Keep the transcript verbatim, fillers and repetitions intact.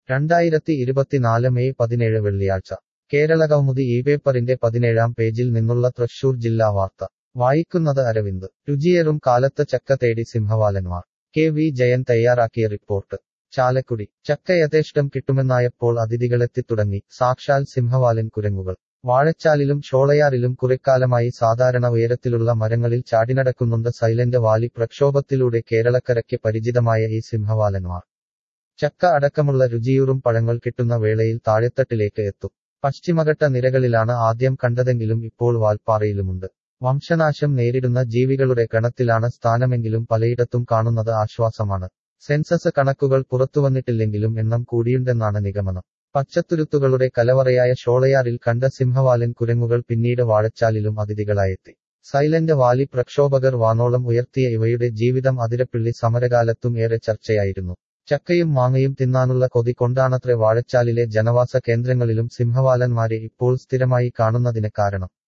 രണ്ടായിരത്തി ഇരുപത്തിനാല് മെയ് പതിനേഴ് വെള്ളിയാഴ്ച കേരളകൗമുദി ഈ പേപ്പറിന്റെ പതിനേഴാം പേജിൽ നിന്നുള്ള തൃശൂർ ജില്ലാ വാർത്ത വായിക്കുന്നത് അരവിന്ദ്. രുചിയേറും കാലത്ത് ചക്ക തേടി സിംഹവാലന്മാർ. കെ വി ജയൻ തയ്യാറാക്കിയ റിപ്പോർട്ട്. ചാലക്കുടി. ചക്ക യഥേഷ്ടം കിട്ടുമെന്നായപ്പോൾ അതിഥികളെത്തിത്തുടങ്ങി. സാക്ഷാൽ സിംഹവാലൻ കുരങ്ങുകൾ. വാഴച്ചാലിലും ഷോളയാറിലും കുറെക്കാലമായി സാധാരണ ഉയരത്തിലുള്ള മരങ്ങളിൽ ചാടിനടക്കുന്നുണ്ട് സൈലന്റ് വാലി പ്രക്ഷോഭത്തിലൂടെ കേരളക്കരയ്ക്ക് പരിചിതമായ ഈ സിംഹവാലന്മാർ. ചക്ക അടക്കമുള്ള രുചിയൂറും പഴങ്ങൾ കിട്ടുന്ന വേളയിൽ താഴെത്തട്ടിലേക്ക് എത്തും. പശ്ചിമഘട്ട നിരകളിലാണ് ആദ്യം കണ്ടതെങ്കിലും ഇപ്പോൾ വാൽപ്പാറയിലുമുണ്ട്. വംശനാശം നേരിടുന്ന ജീവികളുടെ ഗണത്തിലാണ് സ്ഥാനമെങ്കിലും പലയിടത്തും കാണുന്നത് ആശ്വാസമാണ്. സെൻസസ് കണക്കുകൾ പുറത്തുവന്നിട്ടില്ലെങ്കിലും എണ്ണം കൂടിയുണ്ടെന്നാണ് നിഗമനം. പച്ചത്തുരുത്തുകളുടെ കലവറയായ ഷോളയാറിൽ കണ്ട സിംഹവാലൻ കുരങ്ങുകൾ പിന്നീട് വാഴച്ചാലിലും അതിഥികളായെത്തി. സൈലന്റ് വാലി പ്രക്ഷോഭകർ വാനോളം ഉയർത്തിയ ഇവയുടെ ജീവിതം അതിരപ്പിള്ളി സമരകാലത്തും ഏറെ ചർച്ചയായിരുന്നു. ചക്കയും മാങ്ങയും തിന്നാനുള്ള കൊതി കൊണ്ടാണത്രേ വാഴച്ചാലിലെ ജനവാസ കേന്ദ്രങ്ങളിലും സിംഹവാലന്മാരെ ഇപ്പോൾ സ്ഥിരമായി കാണുന്നതിന് കാരണം.